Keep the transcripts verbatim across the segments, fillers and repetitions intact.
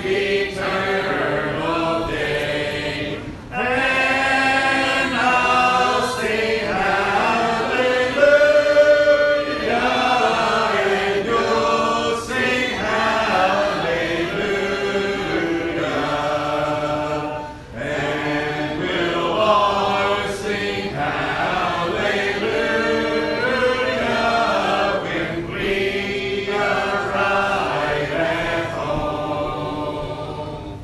eternal day. And I'll sing hallelujah, and you'll sing hallelujah, and we'll all sing hallelujah when we arrive at home.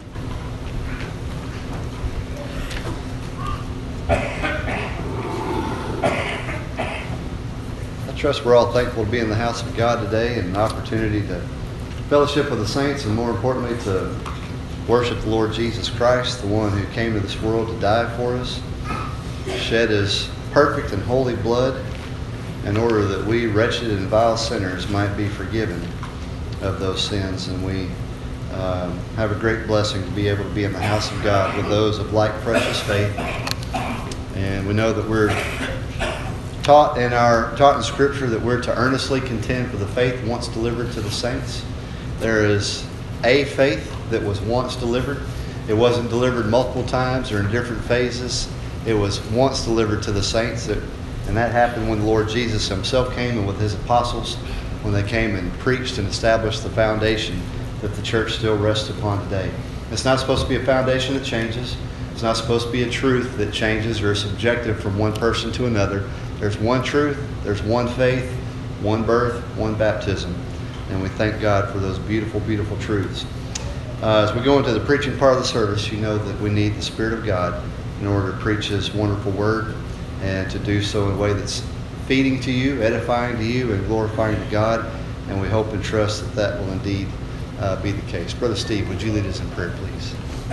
I trust we're all thankful to be in the house of God today and an opportunity to fellowship with the saints and, more importantly, to worship the Lord Jesus Christ, the one who came to this world to die for us, shed his perfect and holy blood in order that we, wretched and vile sinners, might be forgiven of those sins. And we um, have a great blessing to be able to be in the house of God with those of like precious faith. And we know that we're taught in our taught in Scripture that we're to earnestly contend for the faith once delivered to the saints. There is a faith that was once delivered. It wasn't delivered multiple times or in different phases. It was once delivered to the saints, that, and that happened when the Lord Jesus himself came and with his apostles, when they came and preached and established the foundation that the church still rests upon today. It's not supposed to be a foundation that changes. It's not supposed to be a truth that changes or is subjective from one person to another. There's one truth, there's one faith, one birth, one baptism. And we thank God for those beautiful, beautiful truths. Uh, as we go into the preaching part of the service, you know that we need the Spirit of God in order to preach His wonderful word, and to do so in a way that's feeding to you, edifying to you, and glorifying to God. And we hope and trust that that will indeed uh, be the case. Brother Steve, would you lead us in prayer, please?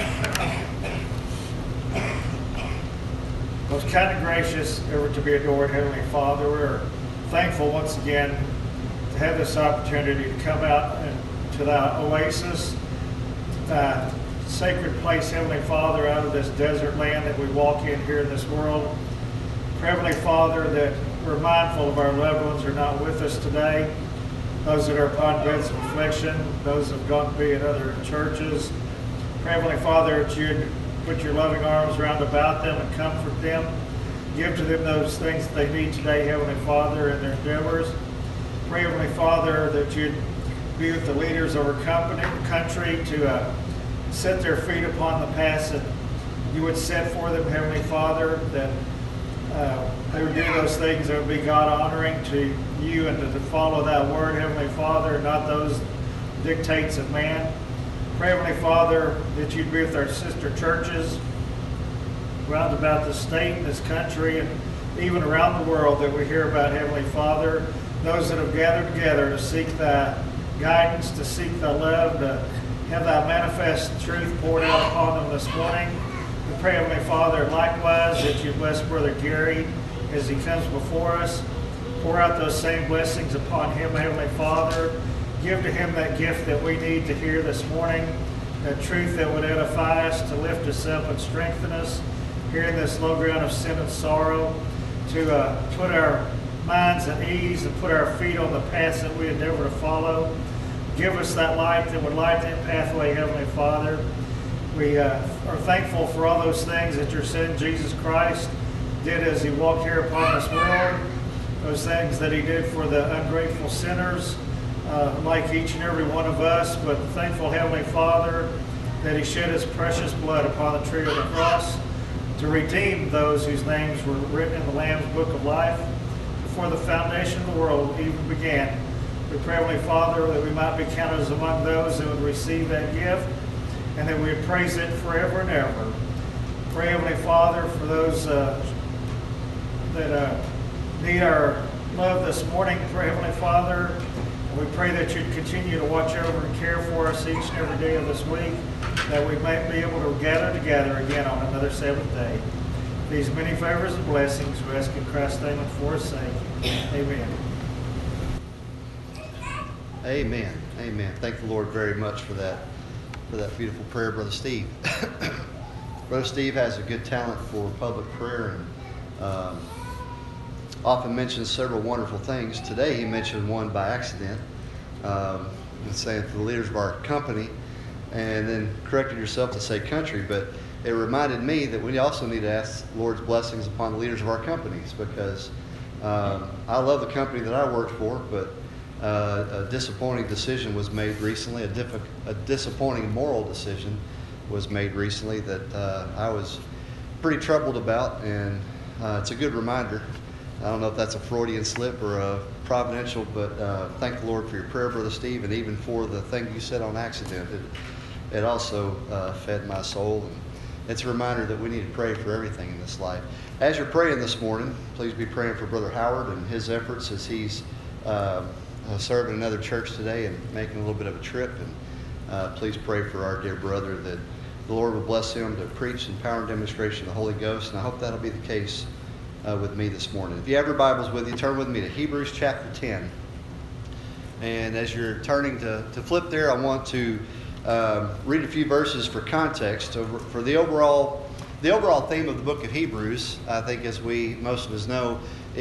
Most kind and gracious, ever to be adored Heavenly Father, we're thankful once again to have this opportunity to come out to the oasis, uh, sacred place, Heavenly Father, out of this desert land that we walk in here in this world. Heavenly Father, that we're mindful of our loved ones who are not with us today, those that are upon beds of affliction, those that have gone to be at other churches. Heavenly Father, that you'd put your loving arms round about them and comfort them. Give to them those things that they need today, Heavenly Father, in their endeavors. Pray, Heavenly Father, that you'd be with the leaders of our company, country to uh, set their feet upon the paths that you would set for them, Heavenly Father, that uh, they would do those things that would be God-honoring to you, and to, to follow that word, Heavenly Father, and not those dictates of man. Pray, Heavenly Father, that you'd be with our sister churches round about the state and this country, and even around the world that we hear about, Heavenly Father. Those that have gathered together to seek thy guidance, to seek thy love, to have thy manifest truth poured out upon them this morning. We pray, Heavenly Father, likewise that you bless Brother Gary as he comes before us. Pour out those same blessings upon him, Heavenly Father. Give to him that gift that we need to hear this morning, that truth that would edify us, to lift us up and strengthen us here in this low ground of sin and sorrow, to uh, put our minds at ease and put our feet on the paths that we endeavor to follow. Give us that light that would light that pathway, Heavenly Father. We uh, are thankful for all those things that your Son, Jesus Christ, did as he walked here upon this world, those things that he did for the ungrateful sinners, Uh, like each and every one of us, but thankful, Heavenly Father, that he shed his precious blood upon the tree of the cross to redeem those whose names were written in the Lamb's Book of Life before the foundation of the world even began. We pray, Heavenly Father, that we might be counted as among those that would receive that gift, and that we would praise it forever and ever. Pray, Heavenly Father, for those uh, that uh, need our love this morning. Pray, Heavenly Father, we pray that you'd continue to watch over and care for us each and every day of this week, that we might be able to gather together again on another seventh day. These many favors and blessings we ask in Christ's name and for his sake. Amen. Amen. Amen. Thank the Lord very much for that, for that beautiful prayer, Brother Steve. Brother Steve has a good talent for public prayer, and um, often mentions several wonderful things. Today he mentioned one by accident, um, saying to the leaders of our company, and then corrected yourself to say country, but it reminded me that we also need to ask the Lord's blessings upon the leaders of our companies, because um, I love the company that I work for, but uh, a disappointing decision was made recently, a, diff- a disappointing moral decision was made recently that uh, I was pretty troubled about, and uh, it's a good reminder. I don't know if that's a Freudian slip or a providential, but uh, thank the Lord for your prayer, Brother Steve, and even for the thing you said on accident. It, it also uh, fed my soul, and it's a reminder that we need to pray for everything in this life. As you're praying this morning, please be praying for Brother Howard and his efforts as he's uh, serving another church today and making a little bit of a trip. And uh, please pray for our dear brother that the Lord will bless him to preach in power and demonstration of the Holy Ghost, and I hope that'll be the case uh, with me this morning. If you have your Bibles with you, turn with me to Hebrews chapter ten. And as you're turning to, to flip there, I want to um, read a few verses for context. So for the overall, the overall theme of the book of Hebrews, I think as we, most of us know,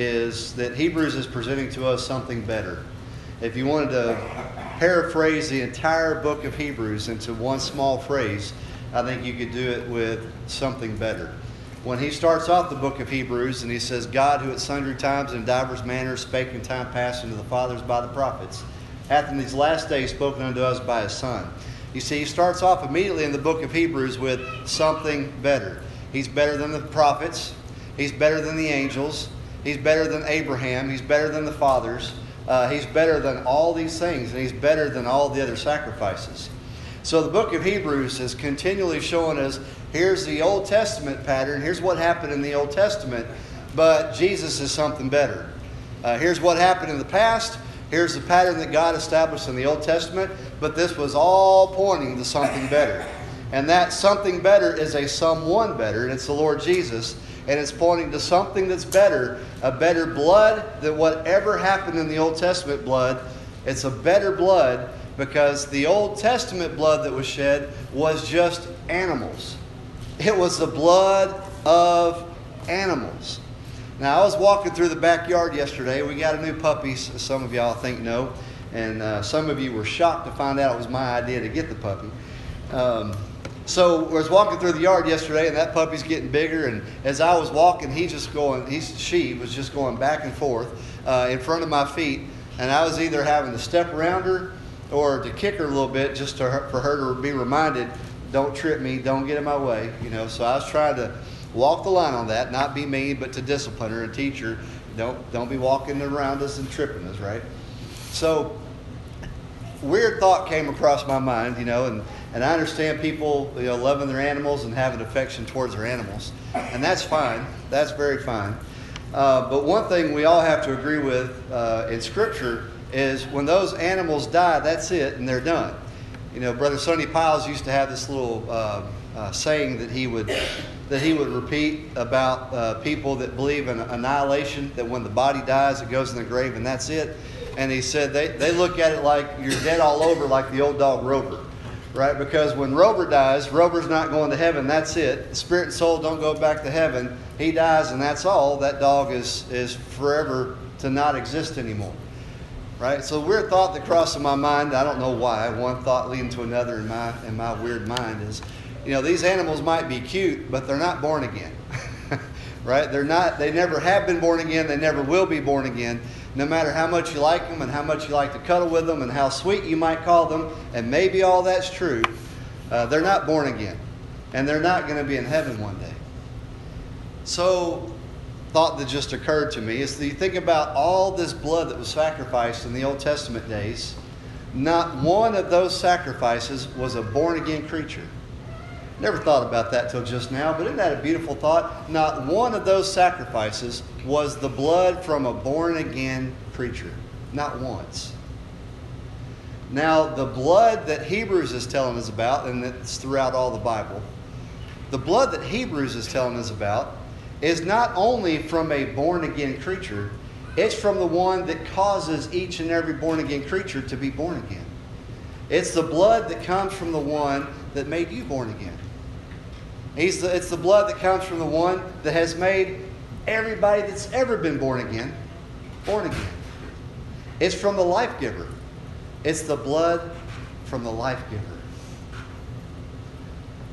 is that Hebrews is presenting to us something better. If you wanted to paraphrase the entire book of Hebrews into one small phrase, I think you could do it with something better. When he starts off the book of Hebrews and he says, God, who at sundry times and divers manners spake in time past unto the fathers by the prophets, hath in these last days spoken unto us by his Son. You see, he starts off immediately in the book of Hebrews with something better. He's better than the prophets. He's better than the angels. He's better than Abraham. He's better than the fathers. Uh, he's better than all these things, and he's better than all the other sacrifices. So the book of Hebrews is continually showing us, here's the Old Testament pattern, here's what happened in the Old Testament, but Jesus is something better. Uh, here's what happened in the past, here's the pattern that God established in the Old Testament, but this was all pointing to something better. And that something better is a someone better, and it's the Lord Jesus, and it's pointing to something that's better, a better blood than whatever happened in the Old Testament blood. It's a better blood, because the Old Testament blood that was shed was just animals. It was the blood of animals. Now, I was walking through the backyard yesterday. We got a new puppy, some of y'all I think know. And uh, some of you were shocked to find out it was my idea to get the puppy. Um, so I was walking through the yard yesterday, and that puppy's getting bigger. And as I was walking, he just going, he's, she was just going back and forth uh, in front of my feet. And I was either having to step around her or to kick her a little bit, just to her, for her to be reminded, don't trip me, don't get in my way. You know, so I was trying to walk the line on that, not be mean, but to discipline her and teach her. Don't don't be walking around us and tripping us, right? So, weird thought came across my mind, you know, and, and I understand people, you know, loving their animals and having affection towards their animals, and that's fine. That's very fine. Uh, but one thing we all have to agree with uh, in Scripture is when those animals die, that's it, and they're done. You know, Brother Sonny Piles used to have this little uh, uh, saying that he would that he would repeat about uh, people that believe in annihilation, that when the body dies, it goes in the grave, and that's it. And he said they, they look at it like you're dead all over, like the old dog Rover, right? Because when Rover dies, Rover's not going to heaven, that's it. The spirit and soul don't go back to heaven. He dies, and that's all. That dog is, is forever to not exist anymore. Right? So a weird thought that crossed in my mind, I don't know why, one thought leading to another in my in my weird mind is, you know, these animals might be cute, but they're not born again. Right? They're not, they never have been born again, they never will be born again. No matter how much you like them and how much you like to cuddle with them and how sweet you might call them, and maybe all that's true, uh, they're not born again. And they're not going to be in heaven one day. So, thought that just occurred to me is that you think about all this blood that was sacrificed in the Old Testament days, not one of those sacrifices was a born-again creature. Never thought about that till just now, but isn't that a beautiful thought? Not one of those sacrifices was the blood from a born-again creature. Not once. Now, the blood that Hebrews is telling us about, and it's throughout all the Bible, the blood that Hebrews is telling us about is not only from a born-again creature, it's from the one that causes each and every born-again creature to be born again. It's the blood that comes from the one that made you born again. He's the, it's the blood that comes from the one that has made everybody that's ever been born again, born again. It's from the life giver. It's the blood from the life giver.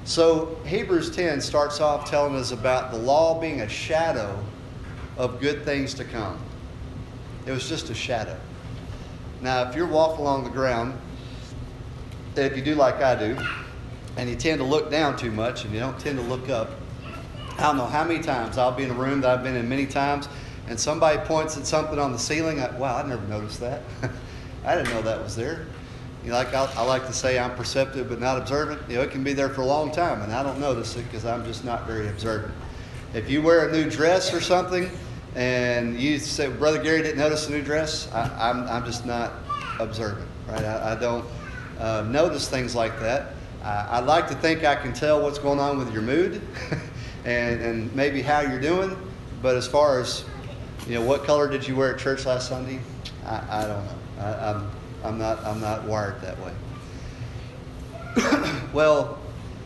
So Hebrews ten starts off telling us about the law being a shadow of good things to come. It was just a shadow. Now, if you're walking along the ground, if you do like I do, and you tend to look down too much and you don't tend to look up, I don't know how many times I'll be in a room that I've been in many times, and somebody points at something on the ceiling. I, wow, I never noticed that. I didn't know that was there. You know, like I, I like to say, I'm perceptive but not observant. You know, it can be there for a long time, and I don't notice it because I'm just not very observant. If you wear a new dress or something, and you say, Brother Gary didn't notice the new dress, I, I'm I'm just not observant, right? I, I don't uh, notice things like that. I, I'd like to think I can tell what's going on with your mood, and and maybe how you're doing. But as far as, you know, what color did you wear at church last Sunday? I, I don't know. I, I'm I'm not I'm not wired that way. Well,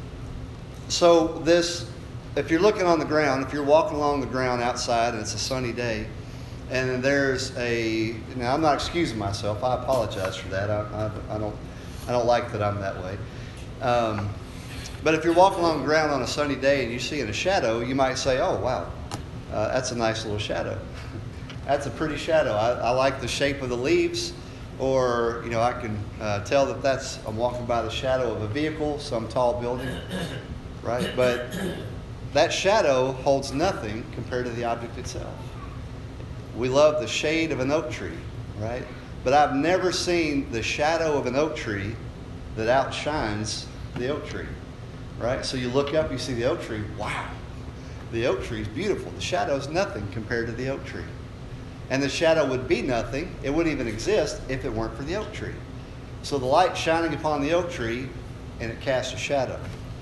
so this, if you're looking on the ground, if you're walking along the ground outside and it's a sunny day, and then there's a, now I'm not excusing myself. I apologize for that. I, I, I don't I don't like that I'm that way. Um, but if you're walking along the ground on a sunny day and you see in a shadow, you might say, "Oh wow, uh, that's a nice little shadow. That's a pretty shadow. I, I like the shape of the leaves." Or, you know, I can uh, tell that that's, I'm walking by the shadow of a vehicle, some tall building, right? But that shadow holds nothing compared to the object itself. We love the shade of an oak tree, right? But I've never seen the shadow of an oak tree that outshines the oak tree, right? So you look up, you see the oak tree, wow, the oak tree is beautiful. The shadow is nothing compared to the oak tree. And the shadow would be nothing, it wouldn't even exist if it weren't for the oak tree. So the light shining upon the oak tree, and it casts a shadow.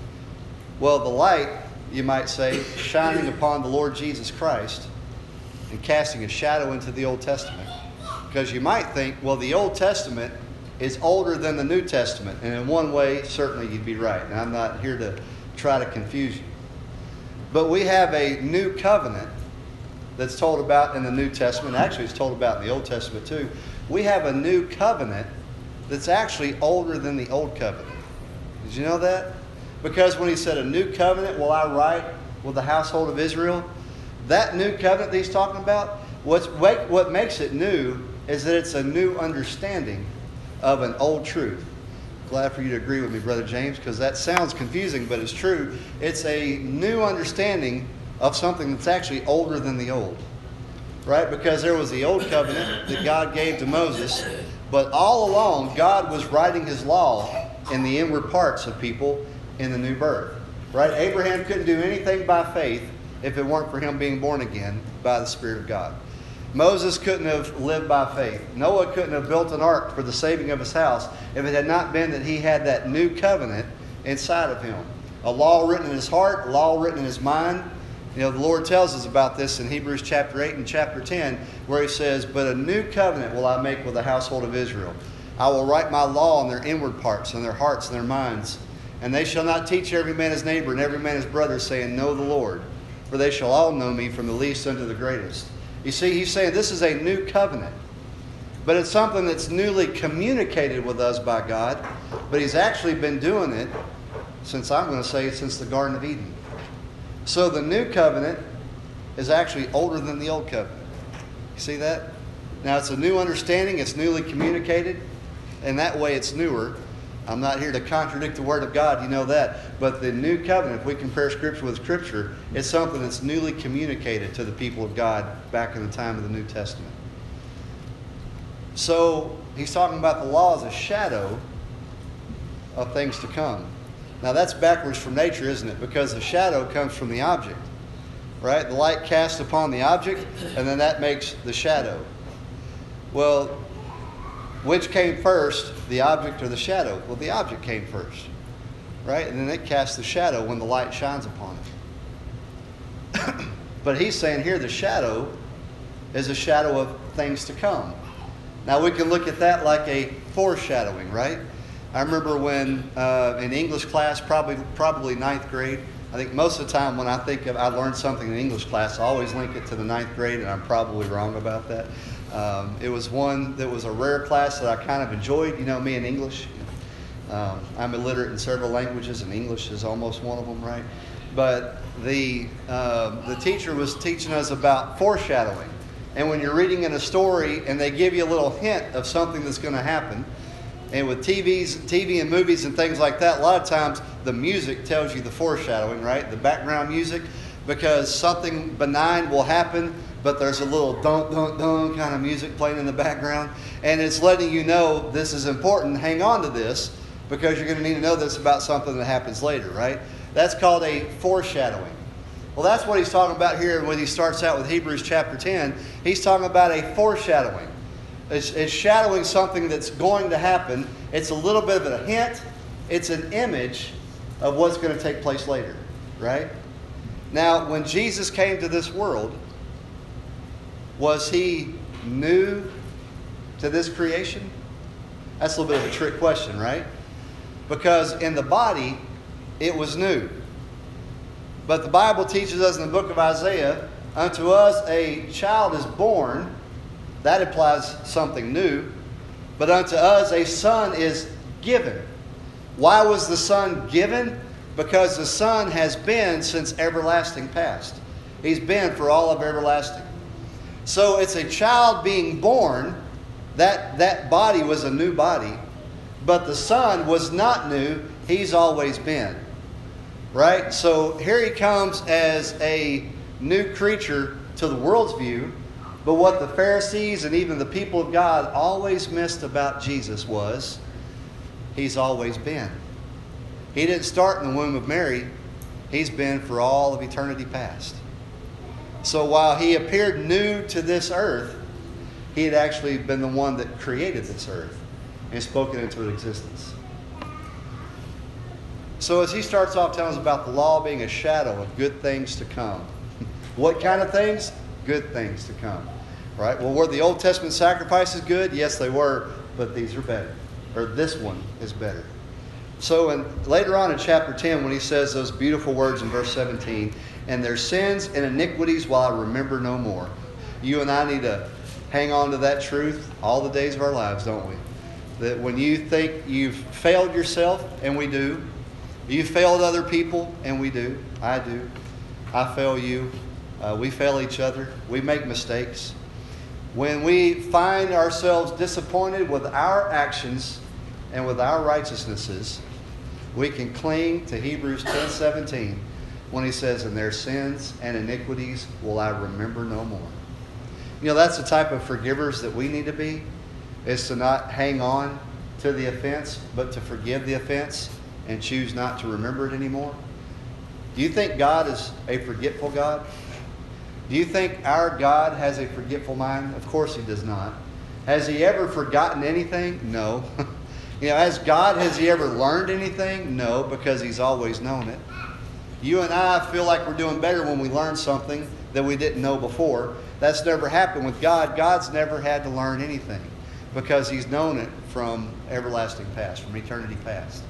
Well, the light, you might say, shining upon the Lord Jesus Christ and casting a shadow into the Old Testament. Because you might think, well, the Old Testament is older than the New Testament. And in one way, certainly you'd be right. And I'm not here to try to confuse you. But we have a new covenant that's told about in the New Testament. Actually, it's told about in the Old Testament too. We have a new covenant that's actually older than the Old Covenant. Did you know that? Because when he said, a new covenant will I write with the household of Israel, that new covenant that he's talking about, what's, what makes it new is that it's a new understanding of an old truth. Glad for you to agree with me, Brother James, because that sounds confusing, but it's true. It's a new understanding of something that's actually older than the old, right? Because there was the old covenant that God gave to Moses, but all along God was writing his law in the inward parts of people in the new birth, right? Abraham couldn't do anything by faith if it weren't for him being born again by the Spirit of God. Moses couldn't have lived by faith. Noah couldn't have built an ark for the saving of his house if it had not been that he had that new covenant inside of him. A law written in his heart, a law written in his mind. You know, the Lord tells us about this in Hebrews chapter eight and chapter ten, where he says, but a new covenant will I make with the household of Israel. I will write my law on their inward parts, and their hearts and their minds. And they shall not teach every man his neighbor and every man his brother, saying, know the Lord. For they shall all know me, from the least unto the greatest. You see, he's saying this is a new covenant. But it's something that's newly communicated with us by God. But he's actually been doing it since, I'm going to say, since the Garden of Eden. So the new covenant is actually older than the old covenant. You see that? Now it's a new understanding. It's newly communicated. And that way it's newer. I'm not here to contradict the Word of God. You know that. But the new covenant, if we compare Scripture with Scripture, it's something that's newly communicated to the people of God back in the time of the New Testament. So he's talking about the law as a shadow of things to come. Now that's backwards from nature, isn't it? Because the shadow comes from the object, right? The light casts upon the object, and then that makes the shadow. Well, which came first, the object or the shadow? Well, the object came first, right? And then it casts the shadow when the light shines upon it. But he's saying here the shadow is a shadow of things to come. Now we can look at that like a foreshadowing, right? I remember when uh, in English class, probably probably ninth grade, I think most of the time when I think of I learned something in English class, I always link it to the ninth grade, and I'm probably wrong about that. Um, it was one that was a rare class that I kind of enjoyed, you know, me in English. Um, I'm illiterate in several languages, and English is almost one of them, right? But the uh, the teacher was teaching us about foreshadowing. And when you're reading in a story and they give you a little hint of something that's going to happen, and with T Vs, T V and movies and things like that, a lot of times the music tells you the foreshadowing, right? The background music, because something benign will happen, but there's a little dun dun dun kind of music playing in the background, and it's letting you know this is important. Hang on to this, because you're going to need to know this about something that happens later, right? That's called a foreshadowing. Well, that's what he's talking about here when he starts out with Hebrews chapter ten. He's talking about a foreshadowing. It's, it's shadowing something that's going to happen. It's a little bit of a hint. It's an image of what's going to take place later, right? Now, when Jesus came to this world, was he new to this creation? That's a little bit of a trick question, right? Because in the body, it was new. But the Bible teaches us in the book of Isaiah, unto us a child is born. That implies something new. But unto us a son is given. Why was the son given? Because the son has been since everlasting past. He's been for all of everlasting. So it's a child being born. That, that body was a new body. But the son was not new. He's always been. Right? So here he comes as a new creature to the world's view. But what the Pharisees and even the people of God always missed about Jesus was he's always been. He didn't start in the womb of Mary. He's been for all of eternity past. So while he appeared new to this earth, he had actually been the one that created this earth and spoken into existence. So as he starts off telling us about the law being a shadow of good things to come. What kind of things? Good things to come. Right? Well, were the Old Testament sacrifices good? Yes, they were, but these are better. Or this one is better. So in, later on in chapter ten, when he says those beautiful words in verse seventeen, and their sins and iniquities will I remember no more. You and I need to hang on to that truth all the days of our lives, don't we? That when you think you've failed yourself, and we do, you failed other people, and we do. I do. I fail you. Uh, we fail each other. We make mistakes. When we find ourselves disappointed with our actions and with our righteousnesses, we can cling to Hebrews ten seventeen when he says, and their sins and iniquities will I remember no more. You know, that's the type of forgivers that we need to be, is to not hang on to the offense, but to forgive the offense and choose not to remember it anymore. Do you think God is a forgetful God? Do you think our God has a forgetful mind? Of course he does not. Has he ever forgotten anything? No. You know, has God, has he ever learned anything? No, because he's always known it. You and I feel like we're doing better when we learn something that we didn't know before. That's never happened with God. God's never had to learn anything because he's known it from everlasting past, from eternity past.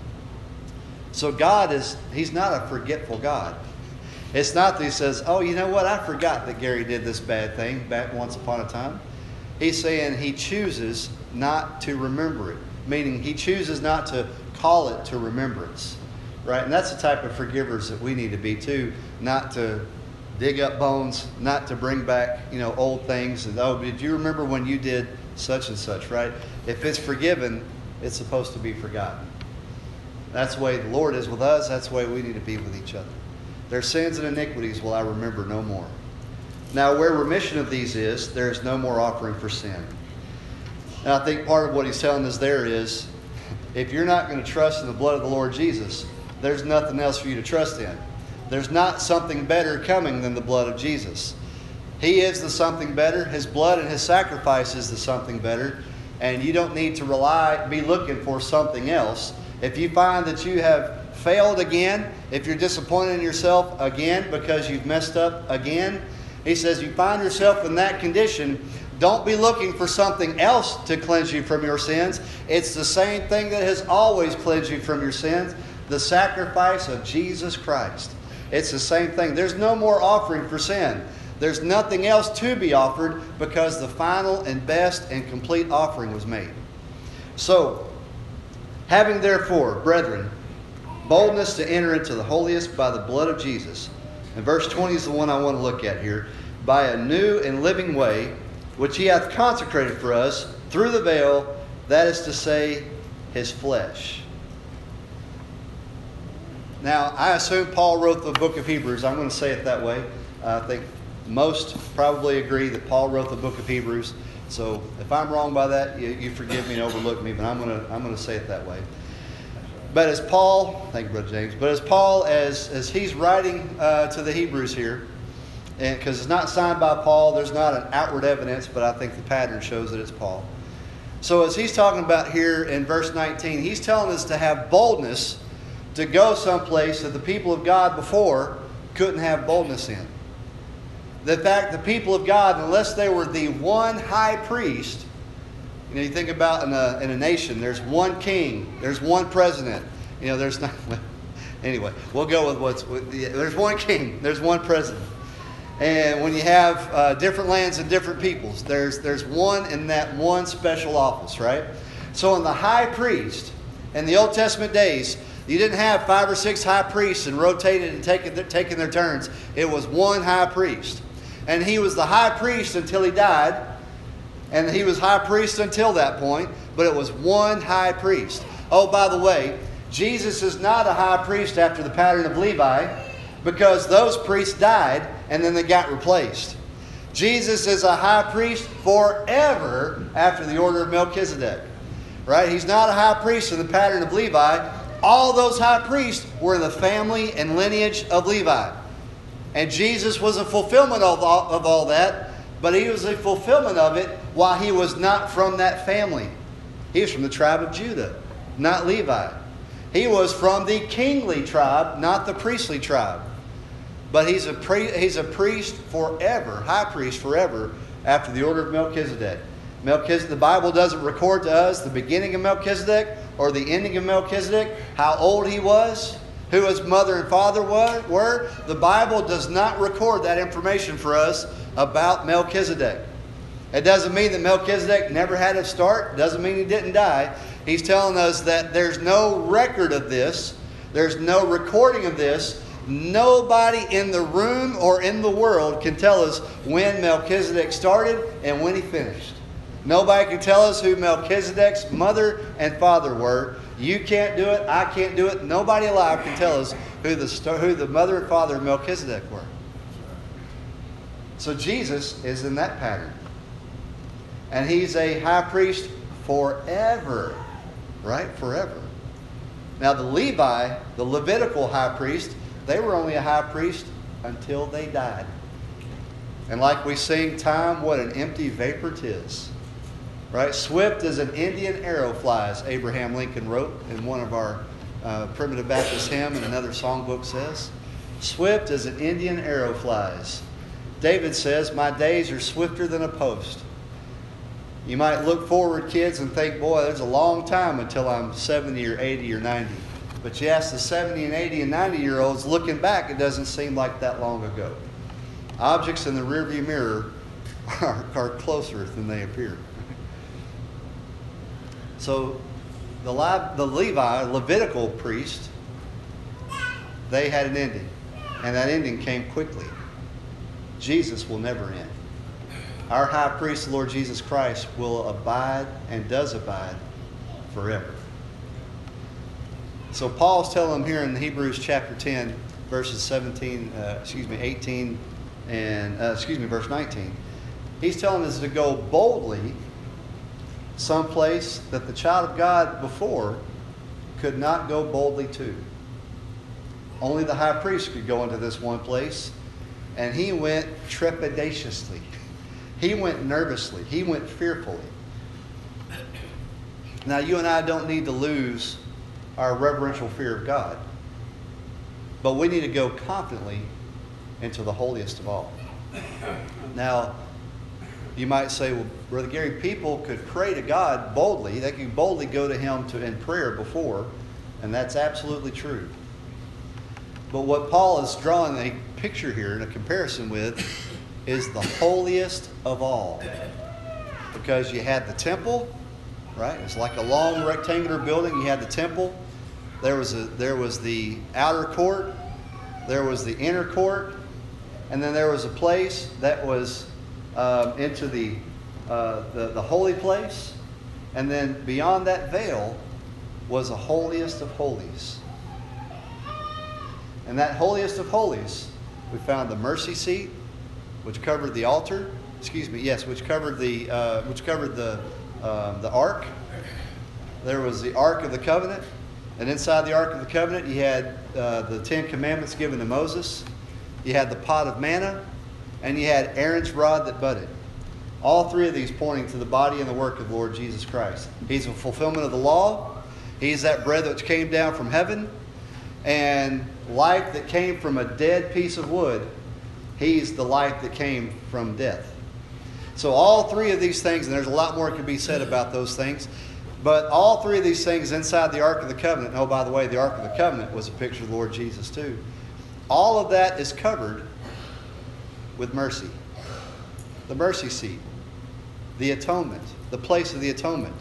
So God is, he's not a forgetful God. It's not that he says, oh, you know what? I forgot that Gary did this bad thing back once upon a time. He's saying he chooses not to remember it, meaning he chooses not to call it to remembrance. Right? And that's the type of forgivers that we need to be too, not to dig up bones, not to bring back, you know, old things. And, oh, did you remember when you did such and such, right? If it's forgiven, it's supposed to be forgotten. That's the way the Lord is with us. That's the way we need to be with each other. Their sins and iniquities will I remember no more. Now, where remission of these is, there is no more offering for sin. And I think part of what he's telling us there is, if you're not going to trust in the blood of the Lord Jesus, there's nothing else for you to trust in. There's not something better coming than the blood of Jesus. He is the something better. His blood and his sacrifice is the something better. And you don't need to rely, be looking for something else. If you find that you have failed again, if you're disappointed in yourself again because you've messed up again, he says you find yourself in that condition, don't be looking for something else to cleanse you from your sins. It's the same thing that has always cleansed you from your sins, the sacrifice of Jesus Christ. It's the same thing. There's no more offering for sin. There's nothing else to be offered because the final and best and complete offering was made. So, Having therefore, brethren, boldness to enter into the holiest by the blood of Jesus. And verse twenty is the one I want to look at here. By a new and living way, which he hath consecrated for us through the veil, that is to say, his flesh. Now, I assume Paul wrote the book of Hebrews. I'm going to say it that way. I think most probably agree that Paul wrote the book of Hebrews. So if I'm wrong by that, you, you forgive me and overlook me, but I'm going to I'm going to say it that way. But as Paul, thank you, Brother James, but as Paul, as, as he's writing uh, to the Hebrews here, and because it's not signed by Paul, there's not an outward evidence, but I think the pattern shows that it's Paul. So as he's talking about here in verse nineteen, he's telling us to have boldness to go someplace that the people of God before couldn't have boldness in. The fact the people of God, unless they were the one high priest, you know, you think about in a, in a nation, there's one king, there's one president. You know, there's not, well, anyway, we'll go with what's, with the, there's one king, there's one president. And when you have uh, different lands and different peoples, there's, there's one in that one special office, right? So in the high priest, in the Old Testament days, you didn't have five or six high priests and rotated and taking, taking their turns. It was one high priest. And he was the high priest until he died. And he was high priest until that point, but it was one high priest. Oh, by the way, Jesus is not a high priest after the pattern of Levi, because those priests died and then they got replaced. Jesus is a high priest forever after the order of Melchizedek. Right? He's not a high priest in the pattern of Levi. All those high priests were in the family and lineage of Levi. And Jesus was a fulfillment of all, of all that. But he was a fulfillment of it while he was not from that family. He was from the tribe of Judah, not Levi. He was from the kingly tribe, not the priestly tribe. But he's a, pri- he's a priest forever, high priest forever, after the order of Melchizedek. Melchizedek. The Bible doesn't record to us the beginning of Melchizedek or the ending of Melchizedek, how old he was, who his mother and father were. The Bible does not record that information for us about Melchizedek. It doesn't mean that Melchizedek never had a start. It doesn't mean he didn't die. He's telling us that there's no record of this. There's no recording of this. Nobody in the room or in the world can tell us when Melchizedek started and when he finished. Nobody can tell us who Melchizedek's mother and father were. You can't do it. I can't do it. Nobody alive can tell us who the, who the mother and father of Melchizedek were. So Jesus is in that pattern. And he's a high priest forever. Right? Forever. Now the Levi, the Levitical high priest, they were only a high priest until they died. And like we sing, time, what an empty vapor 'tis. Right? Swift as an Indian arrow flies, Abraham Lincoln wrote in one of our uh, Primitive Baptist hymn, and another songbook says. Swift as an Indian arrow flies. David says, my days are swifter than a post. You might look forward, kids, and think, boy, there's a long time until I'm seventy or eighty or ninety. But you ask the seventy and eighty and ninety year olds, looking back, it doesn't seem like that long ago. Objects in the rearview mirror are, are closer than they appear. So the, the Levi, Levitical priest, they had an ending. And that ending came quickly. Jesus will never end. Our high priest, the Lord Jesus Christ, will abide and does abide forever. So Paul's telling them here in Hebrews chapter ten, verses seventeen, uh, excuse me, eighteen, and uh, excuse me, verse nineteen. He's telling us to go boldly someplace that the child of God before could not go boldly to. Only the high priest could go into this one place, and he went trepidatiously. He went nervously. He went fearfully. Now, you and I don't need to lose our reverential fear of God, but we need to go confidently into the holiest of all. Now, you might say, well, Brother Gary, people could pray to God boldly. They could boldly go to Him to, in prayer before, and that's absolutely true. But what Paul is drawing a picture here and a comparison with is the holiest of all. Because you had the temple, right? It's like a long rectangular building. You had the temple. There was a there was the outer court. There was the inner court, and then there was a place that was um, into the, uh, the the holy place, and then beyond that veil was a holiest of holies. And that holiest of holies, we found the mercy seat, which covered the altar. Excuse me, yes, which covered the uh, which covered the uh, the ark. There was the Ark of the Covenant, and inside the Ark of the Covenant, you had uh, the Ten Commandments given to Moses. You had the pot of manna, and you had Aaron's rod that budded. All three of these pointing to the body and the work of the Lord Jesus Christ. He's a fulfillment of the law. He's that bread which came down from heaven, and life that came from a dead piece of wood. He's the life that came from death. So all three of these things, and there's a lot more that can be said about those things, but all three of these things inside the Ark of the Covenant, and oh, by the way, the Ark of the Covenant was a picture of the Lord Jesus too. All of that is covered with mercy. The mercy seat, the atonement, the place of the atonement.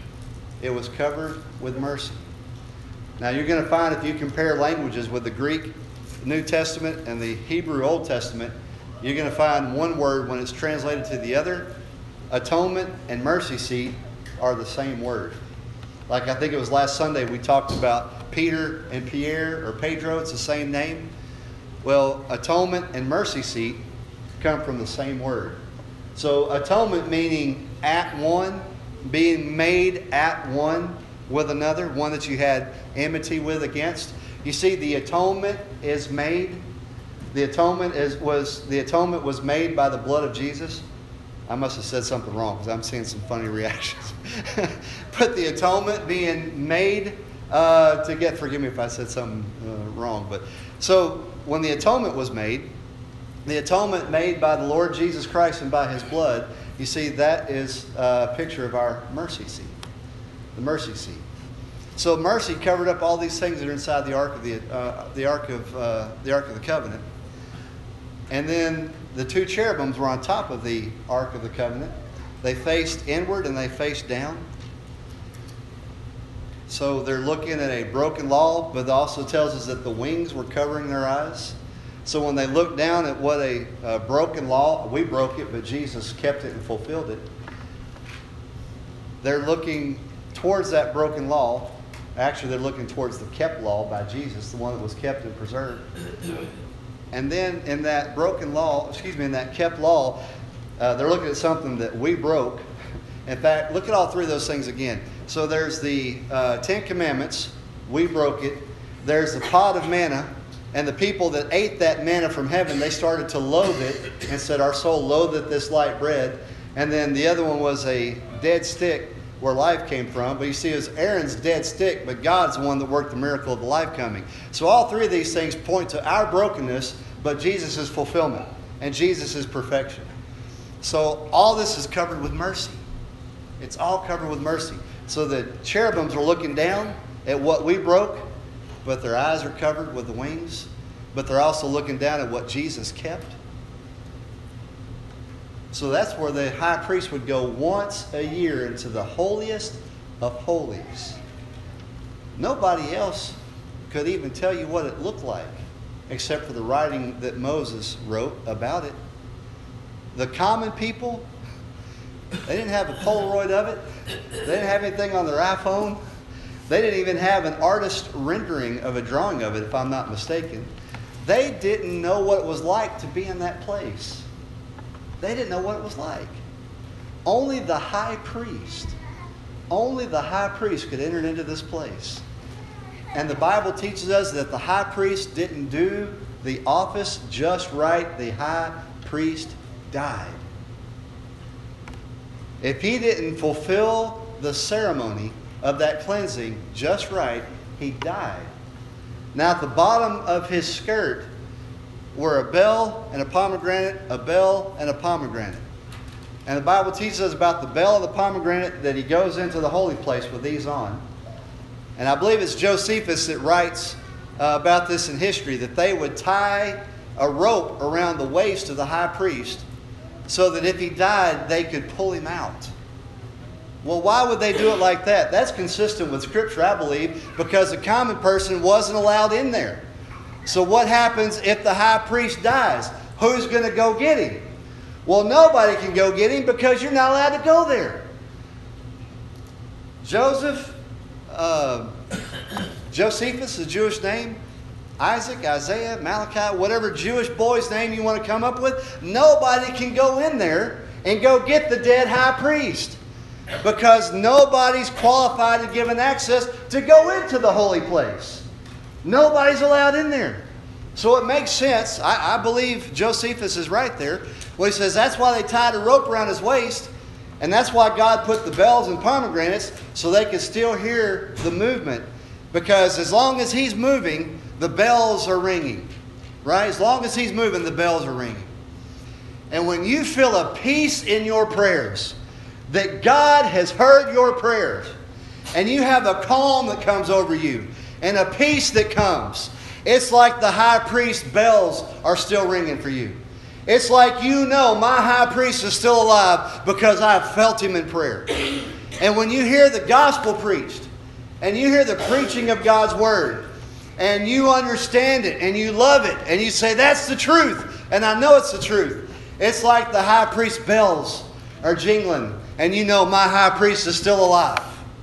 It was covered with mercy. Now you're going to find, if you compare languages with the Greek New Testament and the Hebrew Old Testament, you're going to find one word when it's translated to the other. Atonement and mercy seat are the same word. Like I think it was last Sunday we talked about Peter and Pierre, or Pedro, it's the same name. Well, atonement and mercy seat come from the same word. So atonement meaning at one, being made at one with another, one that you had enmity with against. You see, the atonement is made. The atonement is was the atonement was made by the blood of Jesus. I must have said something wrong because I'm seeing some funny reactions. But the atonement being made uh, to get, forgive me if I said something uh, wrong. But so when the atonement was made, the atonement made by the Lord Jesus Christ and by His blood, you see, that is a picture of our mercy seat, the mercy seat. So mercy covered up all these things that are inside the ark of the uh, the ark of uh, the ark of the covenant, and then the two cherubims were on top of the Ark of the Covenant. They faced inward and they faced down. So they're looking at a broken law, but it also tells us that the wings were covering their eyes. So when they looked down at what a, a broken law, we broke it, but Jesus kept it and fulfilled it. They're looking towards that broken law. Actually, they're looking towards the kept law by Jesus, the one that was kept and preserved. And then in that broken law, excuse me, in that kept law, uh, they're looking at something that we broke. In fact, look at all three of those things again. So there's the uh, Ten Commandments. We broke it. There's the pot of manna. And the people that ate that manna from heaven, they started to loathe it and said, our soul loatheth this light bread. And then the other one was a dead stick where life came from. But you see, it was Aaron's dead stick, but God's the one that worked the miracle of the life coming. So all three of these things point to our brokenness, but Jesus' fulfillment and Jesus' perfection. So all this is covered with mercy. It's all covered with mercy. So the cherubims are looking down at what we broke, but their eyes are covered with the wings. But they're also looking down at what Jesus kept. So that's where the high priest would go once a year into the holiest of holies. Nobody else could even tell you what it looked like, except for the writing that Moses wrote about it. The common people, they didn't have a Polaroid of it. They didn't have anything on their iPhone. They didn't even have an artist rendering of a drawing of it, if I'm not mistaken. They didn't know what it was like to be in that place. They didn't know what it was like. Only the high priest, only the high priest could enter into this place. And the Bible teaches us that the high priest didn't do the office just right. The high priest died. If he didn't fulfill the ceremony of that cleansing just right, he died. Now at the bottom of his skirt were a bell and a pomegranate, a bell and a pomegranate. And the Bible teaches us about the bell of the pomegranate that he goes into the holy place with these on. And I believe it's Josephus that writes uh, about this in history, that they would tie a rope around the waist of the high priest so that if he died, they could pull him out. Well, why would they do it like that? That's consistent with Scripture, I believe, because the common person wasn't allowed in there. So what happens if the high priest dies? Who's going to go get him? Well, nobody can go get him because you're not allowed to go there. Joseph, uh, Josephus is a Jewish name. Isaac, Isaiah, Malachi, whatever Jewish boy's name you want to come up with, nobody can go in there and go get the dead high priest. Because nobody's qualified and given access to go into the holy place. Nobody's allowed in there. So it makes sense. I, I believe Josephus is right there. Well, he says that's why they tied a rope around his waist. And that's why God put the bells and pomegranates so they could still hear the movement. Because as long as he's moving, the bells are ringing. Right? As long as he's moving, the bells are ringing. And when you feel a peace in your prayers, that God has heard your prayers, and you have a calm that comes over you, and a peace that comes, it's like the high priest's bells are still ringing for you. It's like you know my high priest is still alive because I've felt him in prayer. And when you hear the gospel preached, and you hear the preaching of God's word, and you understand it, and you love it, and you say, that's the truth, and I know it's the truth. It's like the high priest's bells are jingling, and you know my high priest is still alive.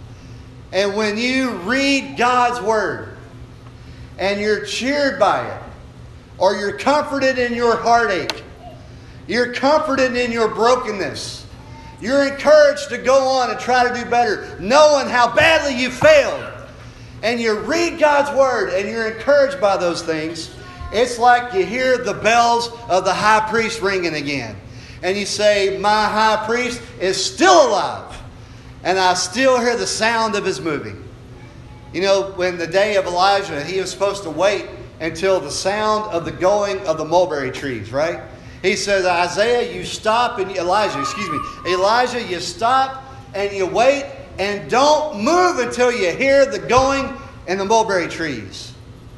And when you read God's word, and you're cheered by it, or you're comforted in your heartache, you're comforted in your brokenness, you're encouraged to go on and try to do better, knowing how badly you failed, and you read God's word, and you're encouraged by those things, it's like you hear the bells of the high priest ringing again. And you say, my high priest is still alive. And I still hear the sound of his moving. You know, when the day of Elijah, he was supposed to wait until the sound of the going of the mulberry trees, right? He says, Isaiah, you stop, and Elijah, excuse me, Elijah, you stop and you wait and don't move until you hear the going in the mulberry trees.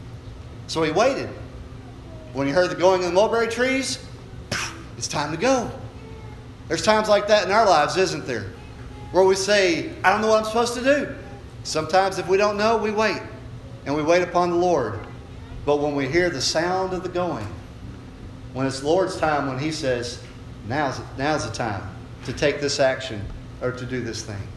So he waited. When he heard the going in the mulberry trees, it's time to go. There's times like that in our lives, isn't there? Where we say, I don't know what I'm supposed to do. Sometimes if we don't know, we wait. And we wait upon the Lord. But when we hear the sound of the going, when it's the Lord's time, when he says, now's, now's the time to take this action or to do this thing.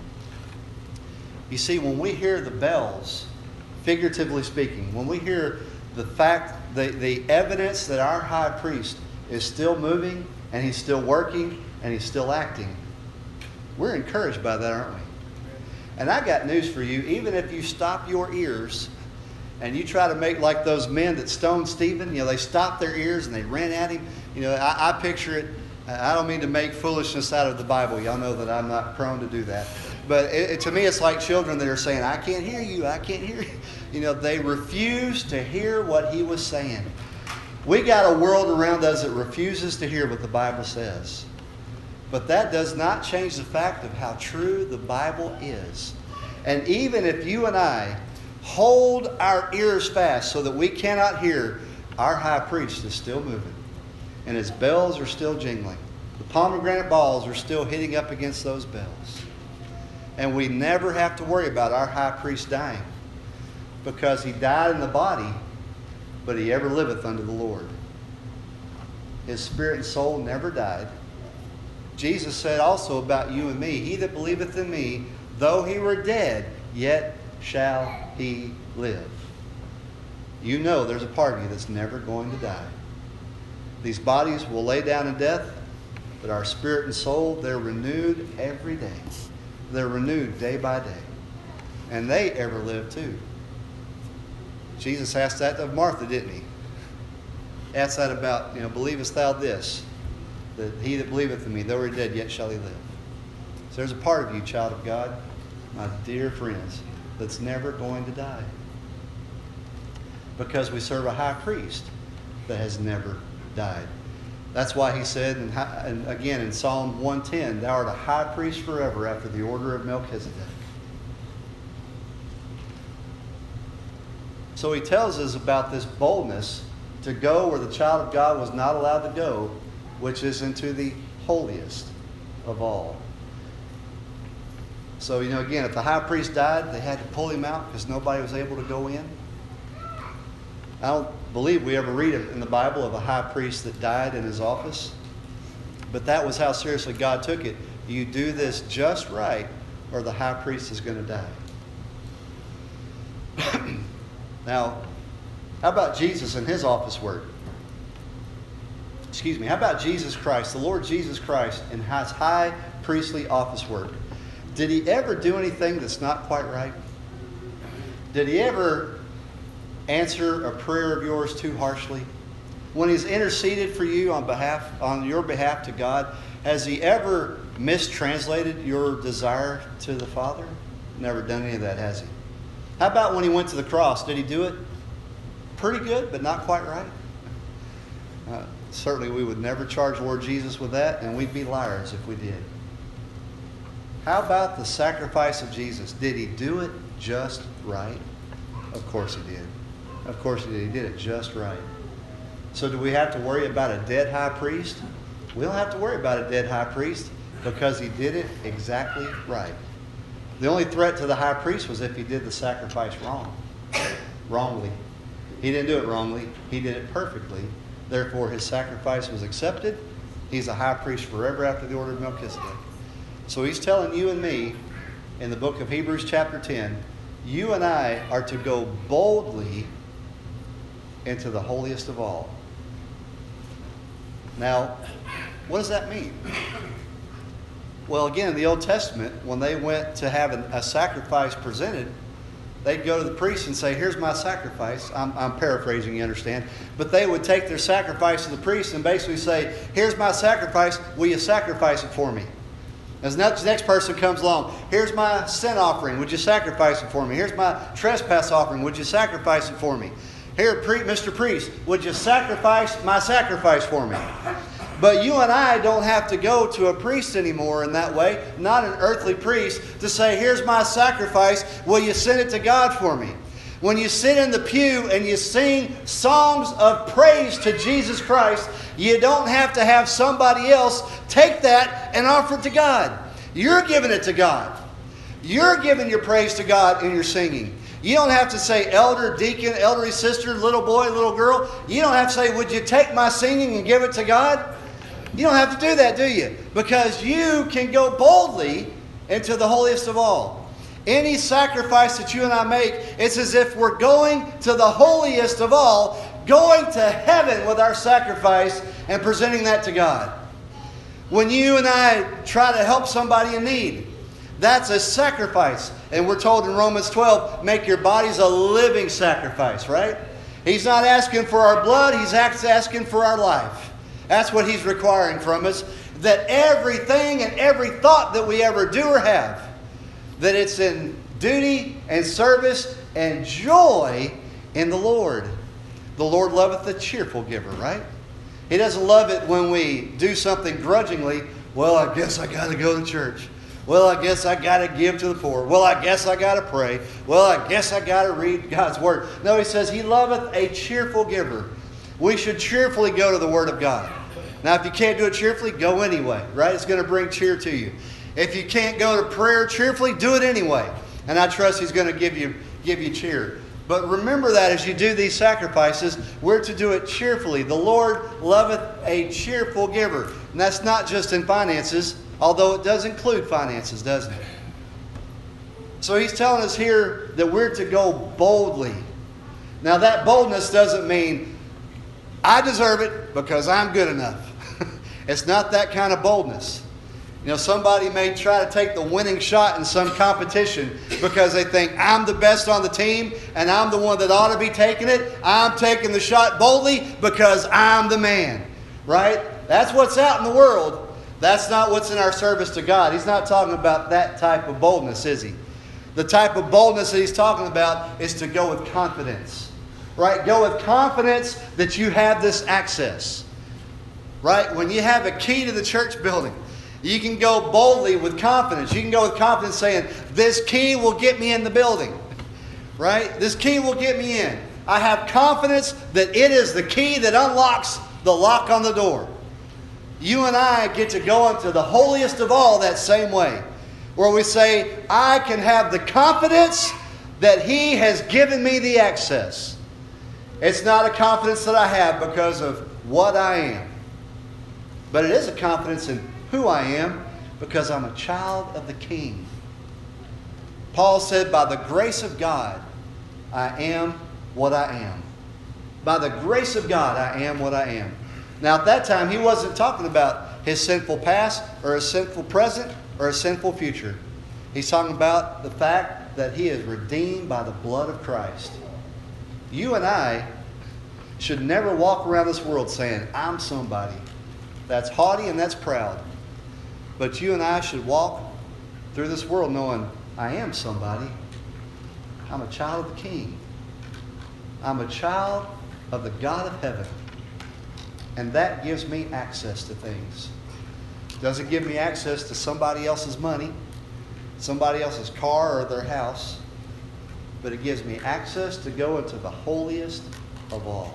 You see, when we hear the bells, figuratively speaking, when we hear the fact, the, the evidence that our high priest is still moving, and he's still working, and he's still acting, we're encouraged by that, aren't we? And I got news for you. Even if you stop your ears and you try to make like those men that stoned Stephen, you know, they stopped their ears and they ran at him. You know, I, I picture it. I don't mean to make foolishness out of the Bible. Y'all know that I'm not prone to do that. But it, it, to me, it's like children that are saying, I can't hear you, I can't hear you. You know, they refuse to hear what he was saying. We got a world around us that refuses to hear what the Bible says. But that does not change the fact of how true the Bible is. And even if you and I hold our ears fast so that we cannot hear, our high priest is still moving. And his bells are still jingling. The pomegranate balls are still hitting up against those bells. And we never have to worry about our high priest dying. Because he died in the body, but he ever liveth unto the Lord. His spirit and soul never died. Jesus said also about you and me, he that believeth in me, though he were dead, yet shall he live. You know there's a part of you that's never going to die. These bodies will lay down in death, but our spirit and soul, they're renewed every day. They're renewed day by day. And they ever live too. Jesus asked that of Martha, didn't he? Asked that about, you know, believest thou this? That he that believeth in me, though he dead, yet shall he live. So there's a part of you, child of God, my dear friends, that's never going to die. Because we serve a high priest that has never died. That's why he said, and, and again in Psalm one ten, thou art a high priest forever after the order of Melchizedek. So he tells us about this boldness to go where the child of God was not allowed to go, which is into the holiest of all. So, you know, again, if the high priest died, they had to pull him out because nobody was able to go in. I don't believe we ever read in the Bible of a high priest that died in his office. But that was how seriously God took it. You do this just right, or the high priest is going to die. Now, how about Jesus and his office work? Excuse me. How about Jesus Christ, the Lord Jesus Christ, and his high priestly office work? Did he ever do anything that's not quite right? Did he ever answer a prayer of yours too harshly? When he's interceded for you on behalf, on your behalf to God, has he ever mistranslated your desire to the Father? Never done any of that, has he? How about when he went to the cross? Did he do it pretty good, but not quite right? Uh, certainly we would never charge Lord Jesus with that, and we'd be liars if we did. How about the sacrifice of Jesus? Did he do it just right? Of course he did. Of course he did. He did it just right. So do we have to worry about a dead high priest? We don't have to worry about a dead high priest because he did it exactly right. The only threat to the high priest was if he did the sacrifice wrong, wrongly. He didn't do it wrongly. He did it perfectly. Therefore, his sacrifice was accepted. He's a high priest forever after the order of Melchizedek. So he's telling you and me in the book of Hebrews chapter ten, you and I are to go boldly into the holiest of all. Now, what does that mean? Well, again, in the Old Testament, when they went to have a sacrifice presented, they'd go to the priest and say, here's my sacrifice. I'm, I'm paraphrasing, you understand. But they would take their sacrifice to the priest and basically say, here's my sacrifice. Will you sacrifice it for me? As the next person comes along, here's my sin offering. Would you sacrifice it for me? Here's my trespass offering. Would you sacrifice it for me? Here, Mister Priest, would you sacrifice my sacrifice for me? But you and I don't have to go to a priest anymore in that way, not an earthly priest, to say, here's my sacrifice. Will you send it to God for me? When you sit in the pew and you sing songs of praise to Jesus Christ, you don't have to have somebody else take that and offer it to God. You're giving it to God. You're giving your praise to God in your singing. You don't have to say elder, deacon, elderly sister, little boy, little girl. You don't have to say, would you take my singing and give it to God? You don't have to do that, do you? Because you can go boldly into the holiest of all. Any sacrifice that you and I make, it's as if we're going to the holiest of all, going to heaven with our sacrifice and presenting that to God. When you and I try to help somebody in need, that's a sacrifice. And we're told in Romans twelve, make your bodies a living sacrifice, right? He's not asking for our blood, He's asking for our life. That's what He's requiring from us. That everything and every thought that we ever do or have, that it's in duty and service and joy in the Lord. The Lord loveth the cheerful giver, right? He doesn't love it when we do something grudgingly. Well, I guess I got to go to church. Well, I guess I got to give to the poor. Well, I guess I got to pray. Well, I guess I got to read God's Word. No, He says He loveth a cheerful giver. We should cheerfully go to the Word of God. Now, if you can't do it cheerfully, go anyway, right? It's going to bring cheer to you. If you can't go to prayer cheerfully, do it anyway. And I trust He's going to give you, give you cheer. But remember that as you do these sacrifices, we're to do it cheerfully. The Lord loveth a cheerful giver. And that's not just in finances, although it does include finances, doesn't it? So He's telling us here that we're to go boldly. Now that boldness doesn't mean I deserve it because I'm good enough. It's not that kind of boldness. You know, somebody may try to take the winning shot in some competition because they think I'm the best on the team and I'm the one that ought to be taking it. I'm taking the shot boldly because I'm the man. Right? That's what's out in the world. That's not what's in our service to God. He's not talking about that type of boldness, is He? The type of boldness that He's talking about is to go with confidence. Right? Go with confidence that you have this access. Right? When you have a key to the church building, you can go boldly with confidence. You can go with confidence saying, this key will get me in the building. Right? This key will get me in. I have confidence that it is the key that unlocks the lock on the door. You and I get to go into the holiest of all that same way. where we say, I can have the confidence that He has given me the access. It's not a confidence that I have because of what I am, but it is a confidence in who I am because I'm a child of the King. Paul said, by the grace of God, I am what I am. By the grace of God, I am what I am. Now, at that time, he wasn't talking about his sinful past or his sinful present or his sinful future. He's talking about the fact that he is redeemed by the blood of Christ. You and I should never walk around this world saying, I'm somebody. That's haughty and that's proud. But you and I should walk through this world knowing, I am somebody. I'm a child of the King. I'm a child of the God of heaven. And that gives me access to things. Doesn't give me access to somebody else's money, somebody else's car or their house, but it gives me access to go into the holiest of all.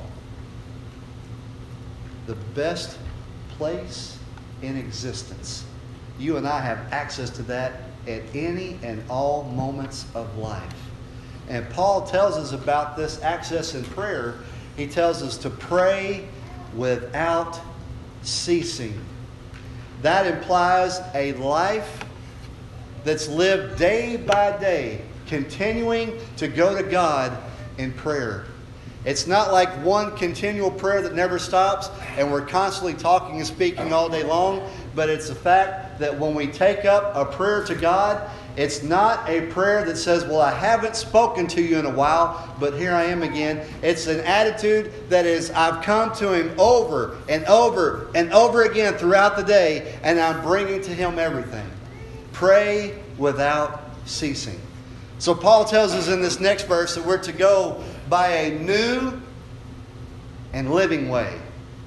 The best place in existence. You and I have access to that at any and all moments of life. And Paul tells us about this access in prayer. He tells us to pray without ceasing. That implies a life that's lived day by day, continuing to go to God in prayer. It's not like one continual prayer that never stops and we're constantly talking and speaking all day long, but it's the fact that when we take up a prayer to God, it's not a prayer that says, well, I haven't spoken to you in a while, but here I am again. It's an attitude that is, I've come to Him over and over and over again throughout the day, and I'm bringing to Him everything. Pray without ceasing. So Paul tells us in this next verse that we're to go by a new and living way.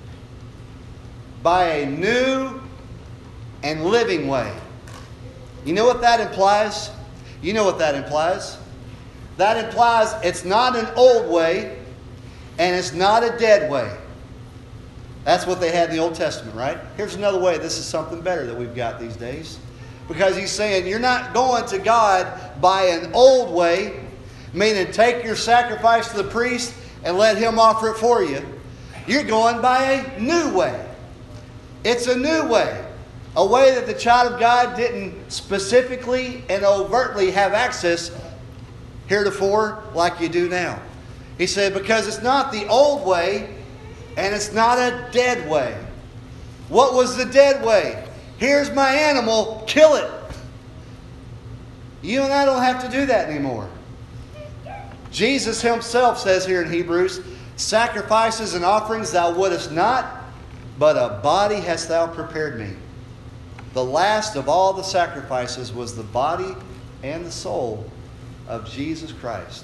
By a new and living way. You know what that implies? You know what that implies? That implies it's not an old way and it's not a dead way. That's what they had in the Old Testament, right? Here's another way. This is something better that we've got these days. Because he's saying you're not going to God by an old way, meaning take your sacrifice to the priest and let him offer it for you. You're going by a new way. It's a new way. A way that the child of God didn't specifically and overtly have access heretofore like you do now. He said, because it's not the old way and it's not a dead way. What was the dead way? Here's my animal, kill it. You and I don't have to do that anymore. Jesus Himself says here in Hebrews, sacrifices and offerings thou wouldest not, but a body hast thou prepared me. The last of all the sacrifices was the body and the soul of Jesus Christ.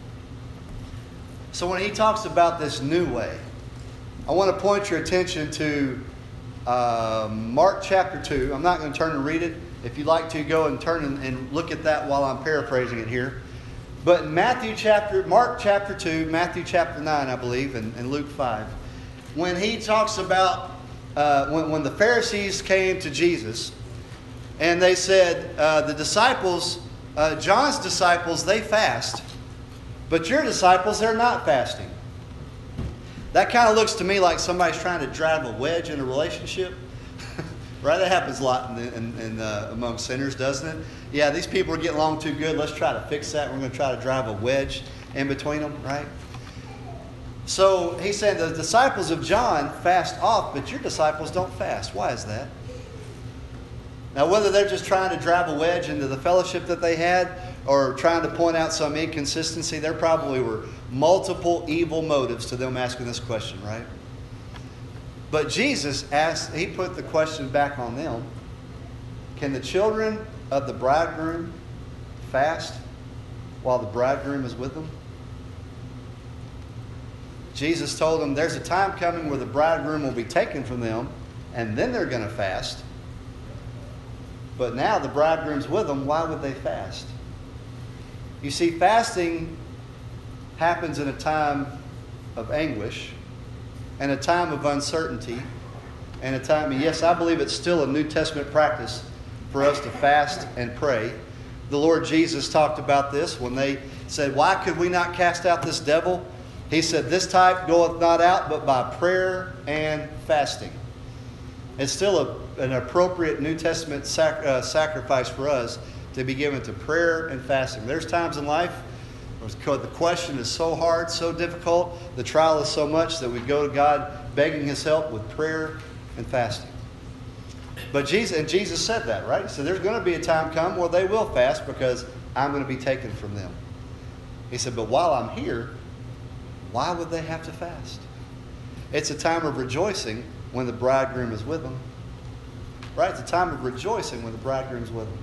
So when he talks about this new way, I want to point your attention to uh, Mark chapter two. I'm not going to turn and read it. If you'd like to, go and turn and, and look at that while I'm paraphrasing it here. But in Matthew chapter, Mark chapter two, Matthew chapter nine, I believe, and, and Luke five, when he talks about Uh, when, when the Pharisees came to Jesus and they said, uh, the disciples, uh, John's disciples, they fast, but your disciples, they're not fasting. That kind of looks to me like somebody's trying to drive a wedge in a relationship. Right? That happens a lot in, in, in, uh, among sinners, doesn't it? Yeah, these people are getting along too good. Let's try to fix that. We're going to try to drive a wedge in between them, right? So he said the disciples of John fast off, but your disciples don't fast. Why is that? Now, whether they're just trying to drive a wedge into the fellowship that they had or trying to point out some inconsistency, there probably were multiple evil motives to them asking this question, right? But Jesus asked, He put the question back on them. Can the children of the bridegroom fast while the bridegroom is with them? Jesus told them there's a time coming where the bridegroom will be taken from them and then they're going to fast. But now the bridegroom's with them. Why would they fast? You see, fasting happens in a time of anguish and a time of uncertainty and a time, and yes, I believe it's still a New Testament practice for us to fast and pray. The Lord Jesus talked about this when they said, why could we not cast out this devil? He said, this type goeth not out but by prayer and fasting. It's still a, an appropriate New Testament sac, uh, sacrifice for us to be given to prayer and fasting. There's times in life where the question is so hard, so difficult, the trial is so much that we go to God begging His help with prayer and fasting. But Jesus, and Jesus said that, right? He said there's going to be a time come where they will fast because I'm going to be taken from them. He said, but while I'm here, why would they have to fast? It's a time of rejoicing when the bridegroom is with them. Right? It's a time of rejoicing when the bridegroom is with them.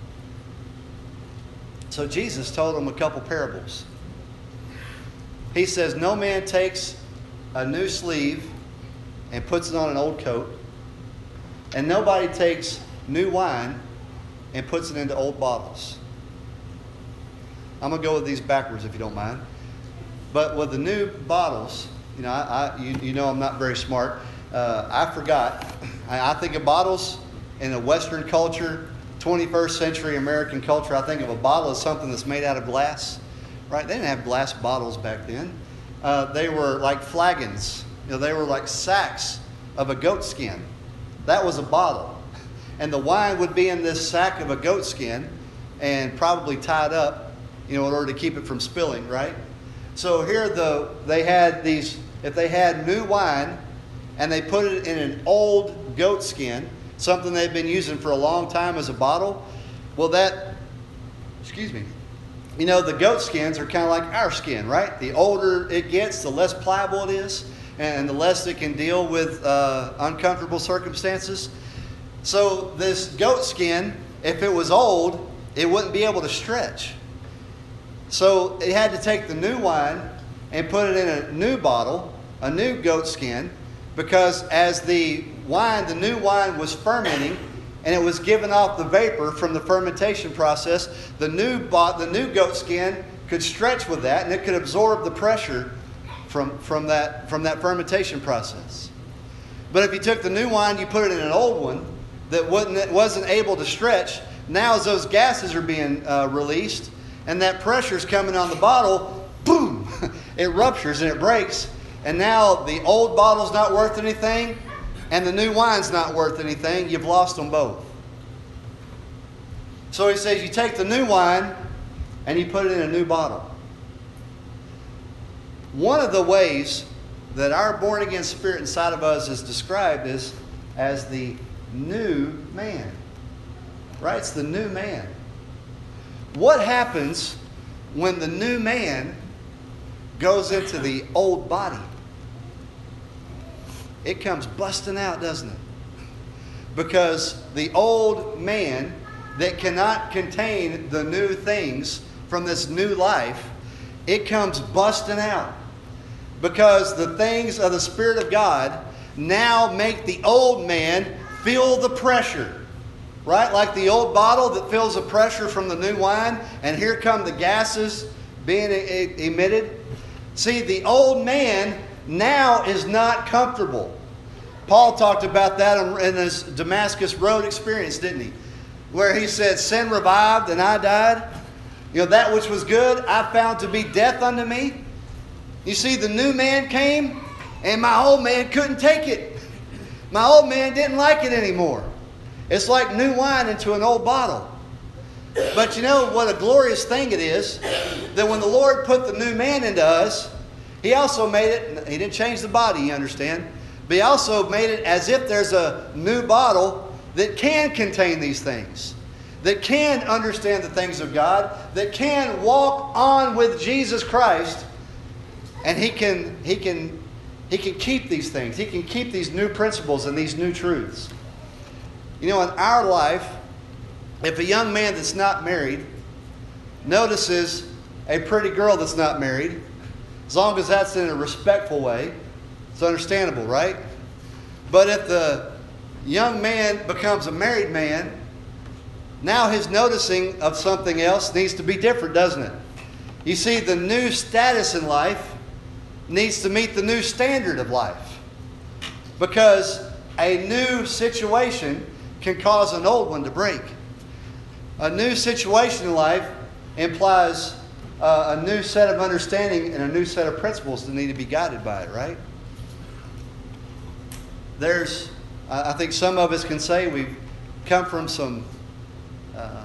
So Jesus told them a couple parables. He says, no man takes a new sleeve and puts it on an old coat, and nobody takes new wine and puts it into old bottles. I'm going to go with these backwards if you don't mind. But with the new bottles, you know, I, I you, you know I'm not very smart. Uh, I forgot. I, I think of bottles in a Western culture, twenty-first century American culture. I think of a bottle as something that's made out of glass. Right? They didn't have glass bottles back then. Uh, they were like flagons. You know, they were like sacks of a goat skin. That was a bottle. And the wine would be in this sack of a goat skin and probably tied up, you know, in order to keep it from spilling, right? So here the they had these, if they had new wine and they put it in an old goat skin, something they've been using for a long time as a bottle, well that, excuse me, you know, the goat skins are kind of like our skin, right? The older it gets, the less pliable it is, and the less it can deal with uh, uncomfortable circumstances. So this goat skin, if it was old, it wouldn't be able to stretch. So it had to take the new wine and put it in a new bottle, a new goat skin, because as the wine, the new wine was fermenting, and it was giving off the vapor from the fermentation process, the new bot, the new goat skin could stretch with that, and it could absorb the pressure from, from, that, from that fermentation process. But if you took the new wine, you put it in an old one that wasn't, wasn't able to stretch, now as those gases are being uh, released, and that pressure is coming on the bottle, boom, it ruptures and it breaks, and now the old bottle's not worth anything, and the new wine's not worth anything. You've lost them both. So he says you take the new wine and you put it in a new bottle. One of the ways that our born-again spirit inside of us is described is as the new man. Right? It's the new man. What happens when the new man goes into the old body? It comes busting out, doesn't it? Because the old man that cannot contain the new things from this new life, it comes busting out. Because the things of the Spirit of God now make the old man feel the pressure. Right? Like the old bottle that feels the pressure from the new wine, and here come the gases being e- emitted. See, the old man now is not comfortable. Paul talked about that in his Damascus Road experience, didn't he? Where he said, sin revived and I died. You know, that which was good I found to be death unto me. You see, the new man came and my old man couldn't take it. My old man didn't like it anymore. It's like new wine into an old bottle. But you know what a glorious thing it is that when the Lord put the new man into us, He also made it, He didn't change the body, you understand, but He also made it as if there's a new bottle that can contain these things, that can understand the things of God, that can walk on with Jesus Christ, and He can, He can, He can keep these things. He can keep these new principles and these new truths. You know, in our life, if a young man that's not married notices a pretty girl that's not married, as long as that's in a respectful way, it's understandable, right? But if the young man becomes a married man, now his noticing of something else needs to be different, doesn't it? You see, the new status in life needs to meet the new standard of life. Because a new situation can cause an old one to break. A new situation in life implies uh, a new set of understanding and a new set of principles that need to be guided by it, right? There's, I think some of us can say we've come from some uh,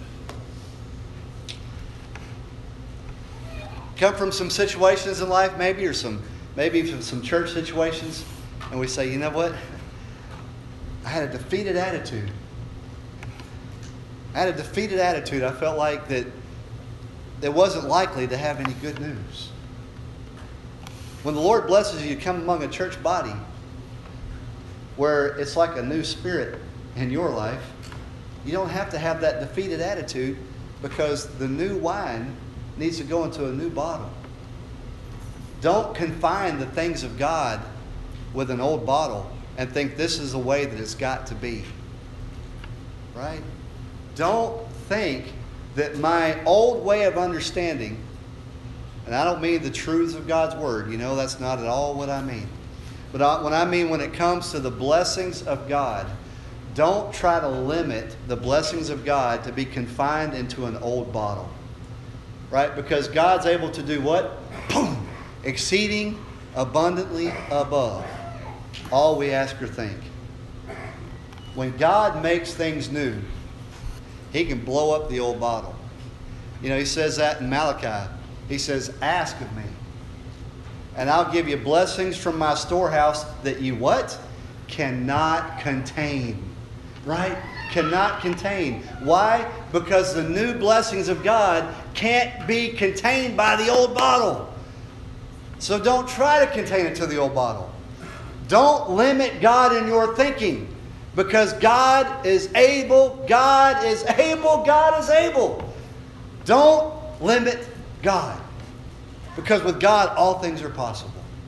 come from some situations in life, maybe, or some maybe from some church situations, and we say, you know what? I had a defeated attitude. I had a defeated attitude. I felt like that it wasn't likely to have any good news. When the Lord blesses you to come among a church body where it's like a new spirit in your life, you don't have to have that defeated attitude, because the new wine needs to go into a new bottle. Don't confine the things of God with an old bottle and think this is the way that it's got to be. Right? Don't think that my old way of understanding, and I don't mean the truths of God's Word, you know, that's not at all what I mean. But I, when I mean when it comes to the blessings of God, don't try to limit the blessings of God to be confined into an old bottle. Right? Because God's able to do what? Boom! Exceeding abundantly above all we ask or think. When God makes things new, He can blow up the old bottle. You know, He says that in Malachi. He says, ask of me, and I'll give you blessings from my storehouse that you what? Cannot contain. Right? Cannot contain. Why? Because the new blessings of God can't be contained by the old bottle. So don't try to contain it to the old bottle. Don't limit God in your thinking, because God is able, God is able, God is able. Don't limit God, because with God all things are possible.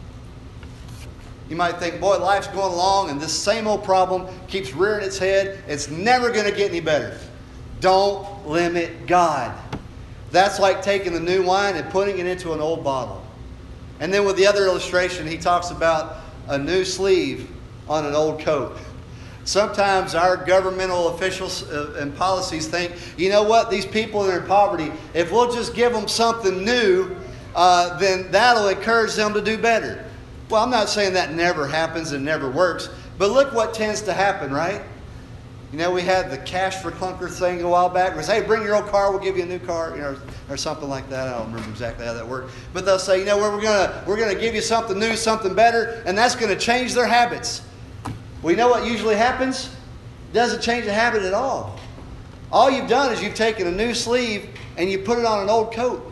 You might think, boy, life's going along and this same old problem keeps rearing its head. It's never going to get any better. Don't limit God. That's like taking the new wine and putting it into an old bottle. And then with the other illustration, he talks about a new sleeve on an old coat. Sometimes our governmental officials and policies think, you know what, these people that are in poverty, if we'll just give them something new, uh, then that'll encourage them to do better. Well, I'm not saying that never happens and never works, but look what tends to happen, right? You know, we had the cash for clunker thing a while back. It was, hey, bring your old car, we'll give you a new car, you know, or something like that. I don't remember exactly how that worked. But they'll say, you know, we're gonna we're gonna give you something new, something better, and that's going to change their habits. Well, you know what usually happens? It doesn't change the habit at all. All you've done is you've taken a new sleeve and you put it on an old coat.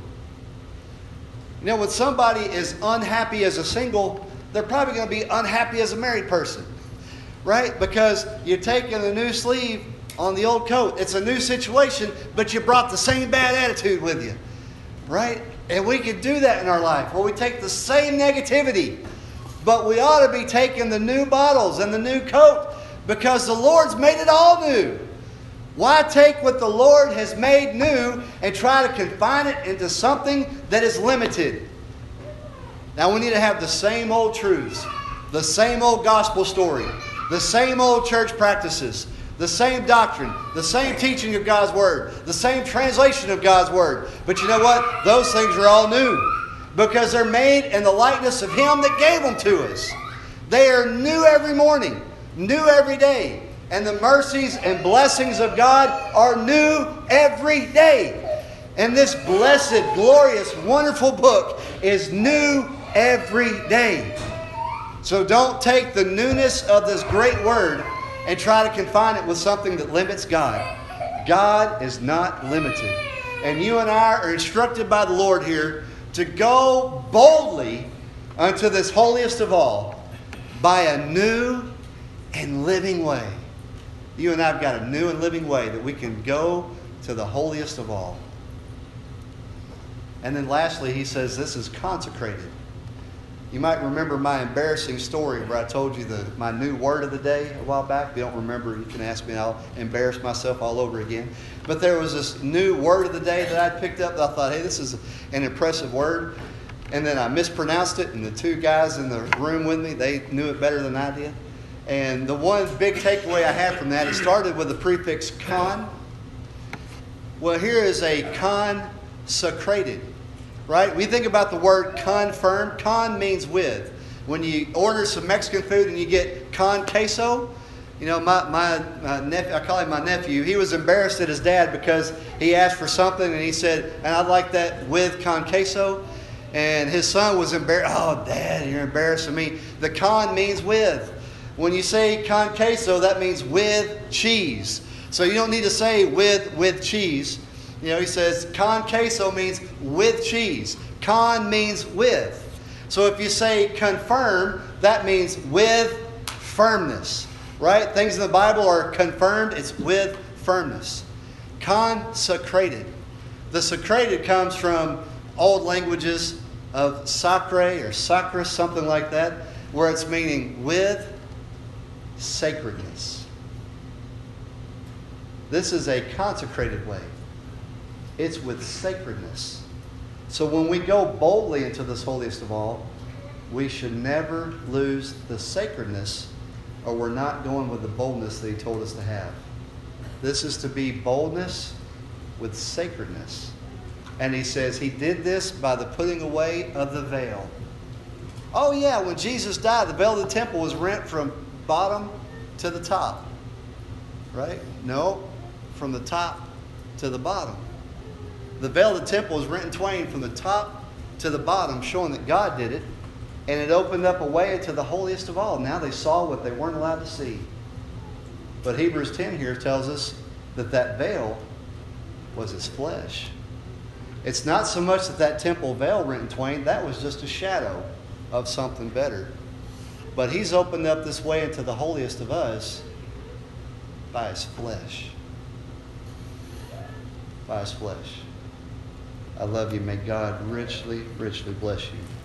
You know, when somebody is unhappy as a single, they're probably going to be unhappy as a married person. Right? Because you're taking a new sleeve on the old coat. It's a new situation, but you brought the same bad attitude with you. Right? And we could do that in our life, where we take the same negativity, but we ought to be taking the new bottles and the new coat, because the Lord's made it all new. Why take what the Lord has made new and try to confine it into something that is limited? Now we need to have the same old truths, the same old gospel story, the same old church practices, the same doctrine, the same teaching of God's Word, the same translation of God's Word. But you know what? Those things are all new, because they're made in the likeness of Him that gave them to us. They are new every morning, new every day. And the mercies and blessings of God are new every day. And this blessed, glorious, wonderful book is new every day. So don't take the newness of this great Word and try to confine it with something that limits God. God is not limited. And you and I are instructed by the Lord here to go boldly unto this holiest of all by a new and living way. You and I have got a new and living way that we can go to the holiest of all. And then lastly, he says this is consecrated. You might remember my embarrassing story where I told you the, my new word of the day a while back. If you don't remember, you can ask me and I'll embarrass myself all over again. But there was this new word of the day that I picked up that I thought, hey, this is an impressive word. And then I mispronounced it, and the two guys in the room with me, they knew it better than I did. And the one big takeaway I had from that, it started with the prefix con. Well, here is a consecrated, right? We think about the word confirm. Con means with. When you order some Mexican food and you get con queso, you know, my, my, my nephew, I call him my nephew, he was embarrassed at his dad because he asked for something and he said, and I'd like that with con queso. And his son was embarrassed. Oh, Dad, you're embarrassing me. The con means with. When you say con queso, that means with cheese. So you don't need to say with with cheese. You know, he says con queso means with cheese. Con means with. So if you say confirm, that means with firmness. Right? Things in the Bible are confirmed. It's with firmness. Consecrated. The secrated comes from old languages of sacre or sacris, something like that, where it's meaning with sacredness. This is a consecrated way. It's with sacredness. So when we go boldly into this holiest of all, we should never lose the sacredness, or we're not going with the boldness that He told us to have. This is to be boldness with sacredness. And He says He did this by the putting away of the veil. Oh yeah, when Jesus died, the veil of the temple was rent from bottom to the top. Right? No, from the top to the bottom. The veil of the temple was rent in twain from the top to the bottom, showing that God did it. And it opened up a way into the holiest of all. Now they saw what they weren't allowed to see. But Hebrews ten here tells us that that veil was His flesh. It's not so much that that temple veil rent in twain. That was just a shadow of something better. But He's opened up this way into the holiest of us by His flesh. By His flesh. I love you. May God richly, richly bless you.